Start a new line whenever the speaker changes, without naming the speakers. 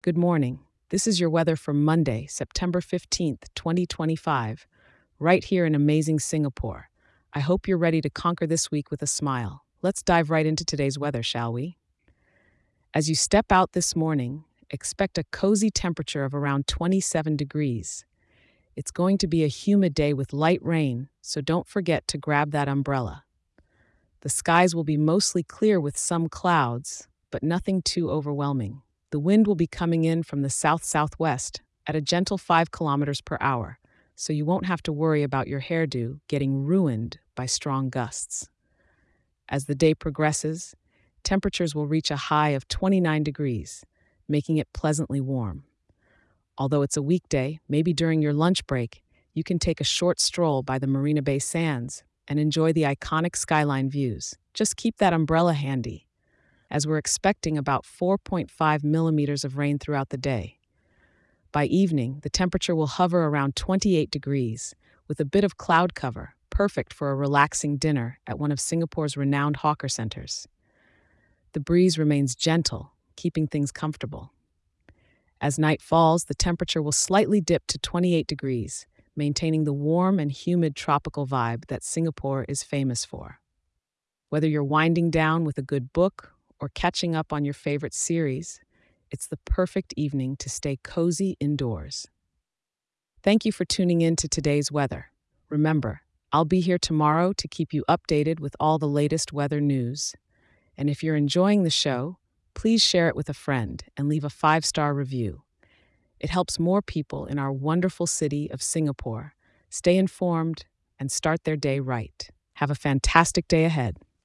Good morning. This is your weather for Monday, September 15th, 2025, right here in amazing Singapore. I hope you're ready to conquer this week with a smile. Let's dive right into today's weather, shall we? As you step out this morning, expect a cozy temperature of around 27 degrees. It's going to be a humid day with light rain, so don't forget to grab that umbrella. The skies will be mostly clear with some clouds, but nothing too overwhelming. The wind will be coming in from the south-southwest at a gentle 5 kilometers per hour, so you won't have to worry about your hairdo getting ruined by strong gusts. As the day progresses, temperatures will reach a high of 29 degrees, making it pleasantly warm. Although it's a weekday, maybe during your lunch break, you can take a short stroll by the Marina Bay Sands and enjoy the iconic skyline views. Just keep that umbrella handy, as we're expecting about 4.5 millimeters of rain throughout the day. By evening, the temperature will hover around 28 degrees, with a bit of cloud cover, perfect for a relaxing dinner at one of Singapore's renowned hawker centers. The breeze remains gentle, keeping things comfortable. As night falls, the temperature will slightly dip to 28 degrees, maintaining the warm and humid tropical vibe that Singapore is famous for. Whether you're winding down with a good book or catching up on your favorite series, it's the perfect evening to stay cozy indoors. Thank you for tuning in to today's weather. Remember, I'll be here tomorrow to keep you updated with all the latest weather news. And if you're enjoying the show, please share it with a friend and leave a 5-star review. It helps more people in our wonderful city of Singapore stay informed and start their day right. Have a fantastic day ahead.